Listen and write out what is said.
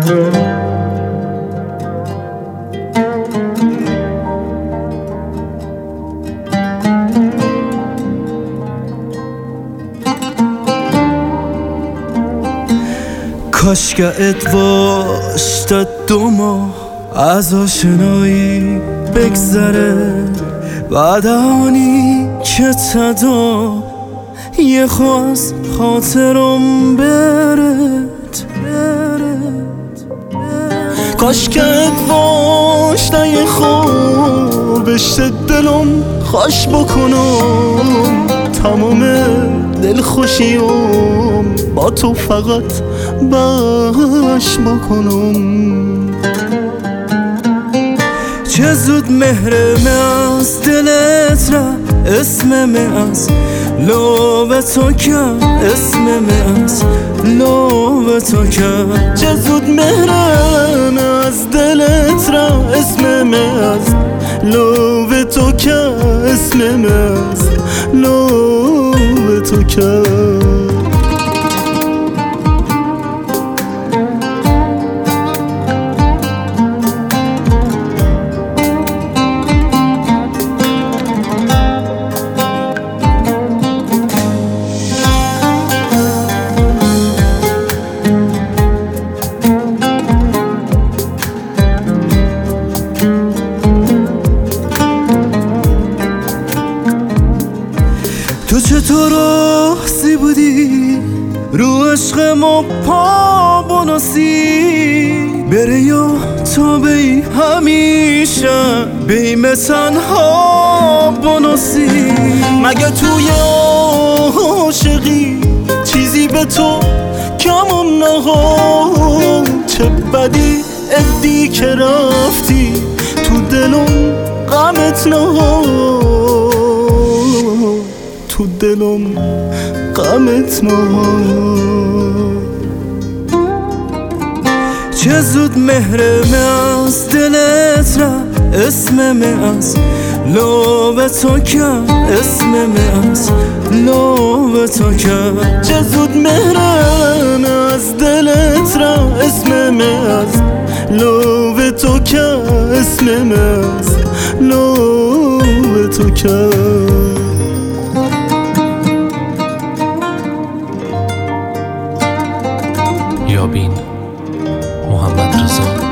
کاشگهت واشتد 2 ماه از آشنایی بگذره، بعد آنی که تدا یه خواست خاطرم برد. کاشگهت واشتد یه خوابشت دلم خوش بکنم، تمام دلخوشیم با تو فقط بش بکنم. چه زود مهرم از دلت را اسمم از لب تو کرد، اسمم از لب تو کرد. چه زود مهرم از دلت را اسمم از لب تو کرد، اسمم از لب تو کرد. تو چطور راضی بودی رو عشق ما پا بناسی، بره یا تا بی همیشه بیم تنها بناسی. مگه توی عاشقی چیزی به تو کمم نهاد؟ چه بدی ادی که رفتی تو دلم غمت نهاد، تو دلم غمت نهاد. چه زود مهرم از دلت را اسمم از لب تو کرد، اسمم از لب تو کرد. چه زود مهرم از دلت را اسمم از لب تو کرد، اسمم از لب تو کرد. یابین محمد رضا